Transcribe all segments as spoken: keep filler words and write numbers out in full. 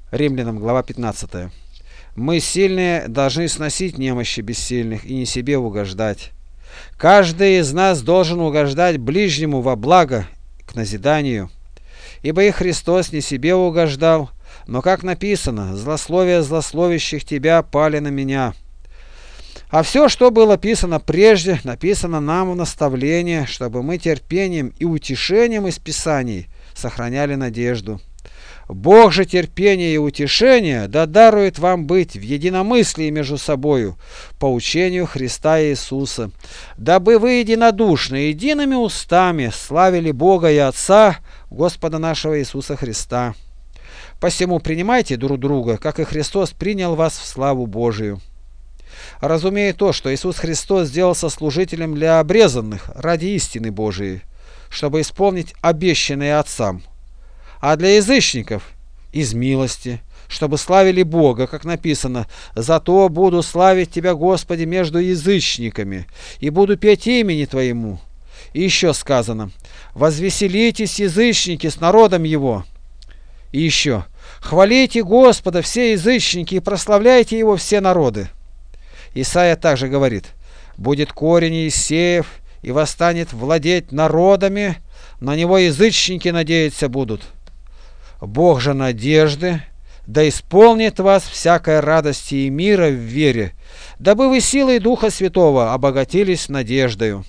Римлянам, глава пятнадцатая. Мы, сильные, должны сносить немощи бессильных и не себе угождать. Каждый из нас должен угождать ближнему во благо, к назиданию. Ибо и Христос не себе угождал, но, как написано, злословия злословящих тебя пали на меня. А все, что было писано прежде, написано нам в наставление, чтобы мы терпением и утешением из Писаний сохраняли надежду. Бог же терпения и утешения да дарует вам быть в единомыслии между собою по учению Христа Иисуса, дабы вы единодушно, едиными устами славили Бога и Отца Господа нашего Иисуса Христа. Посему принимайте друг друга, как и Христос принял вас в славу Божию. Разумея то, что Иисус Христос сделался служителем для обрезанных ради истины Божией, чтобы исполнить обещанное Отцам, а для язычников из милости, чтобы славили Бога, как написано: «Зато буду славить Тебя, Господи, между язычниками, и буду петь имени Твоему». И еще сказано: «Возвеселитесь, язычники, с народом Его». И еще: «Хвалите Господа, все язычники, и прославляйте Его, все народы». Исайя также говорит: «Будет корень Иисеев, и восстанет владеть народами, на него язычники надеяться будут». Бог же надежды да исполнит вас всякой радости и мира в вере, дабы вы силой Духа Святого обогатились надеждою.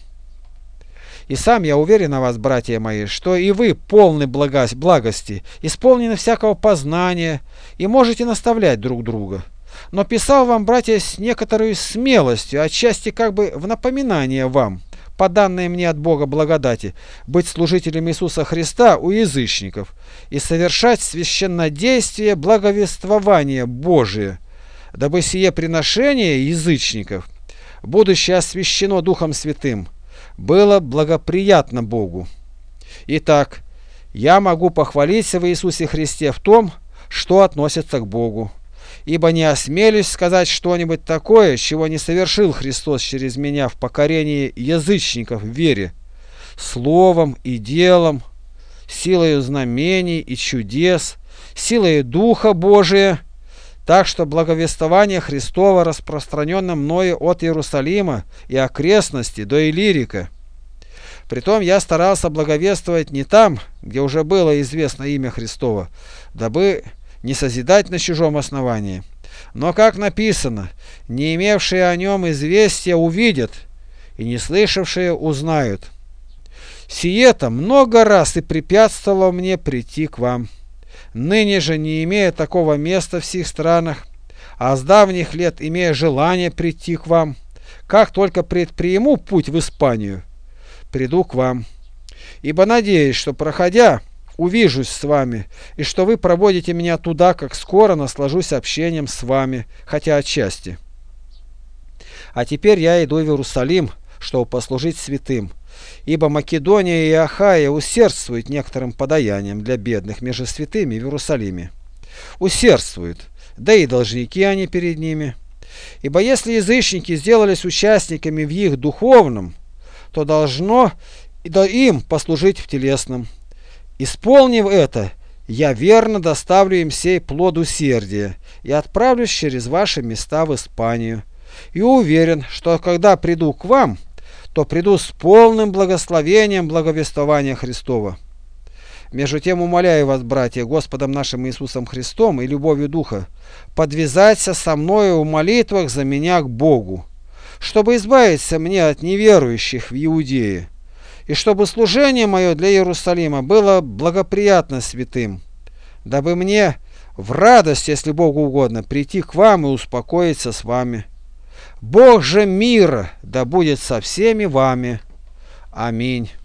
И сам я уверен о вас, братья мои, что и вы полны благости, исполнены всякого познания, и можете наставлять друг друга. Но писал вам, братья, с некоторой смелостью, отчасти как бы в напоминание вам, по данной мне от Бога благодати, быть служителем Иисуса Христа у язычников и совершать священнодействие благовествования Божие, дабы сие приношение язычников, будучи освящено Духом Святым, было благоприятно Богу. Итак, я могу похвалиться в Иисусе Христе в том, что относится к Богу, ибо не осмелюсь сказать что-нибудь такое, чего не совершил Христос через меня в покорении язычников в вере, словом и делом, силою знамений и чудес, силой Духа Божия, так что благовествование Христово распространено мною от Иерусалима и окрестности до Илирика. Притом я старался благовествовать не там, где уже было известно имя Христово, дабы не созидать на чужом основании. Но, как написано, не имевшие о нем известия увидят, и не слышавшие узнают. Сие-то много раз и препятствовало мне прийти к вам. Ныне же, не имея такого места в сих странах, а с давних лет имея желание прийти к вам, как только предприму путь в Испанию, приду к вам. Ибо надеюсь, что, проходя, увижусь с вами, и что вы проводите меня туда, как скоро наслажусь общением с вами, хотя отчасти. А теперь я иду в Иерусалим, чтобы послужить святым, ибо Македония и Ахая усердствуют некоторым подаянием для бедных между святыми в Иерусалиме. Усердствуют, да и должники они перед ними. Ибо если язычники сделались участниками в их духовном, то должно им послужить в телесном. Исполнив это, я верно доставлю им сей плод усердия и отправлюсь через ваши места в Испанию. И уверен, что когда приду к вам, то приду с полным благословением благовествования Христова. Между тем умоляю вас, братья, Господом нашим Иисусом Христом и любовью Духа, подвязаться со мною в молитвах за меня к Богу, чтобы избавиться мне от неверующих в Иудее, и чтобы служение мое для Иерусалима было благоприятно святым, дабы мне в радость, если Богу угодно, прийти к вам и успокоиться с вами. Бог же мира да будет со всеми вами. Аминь.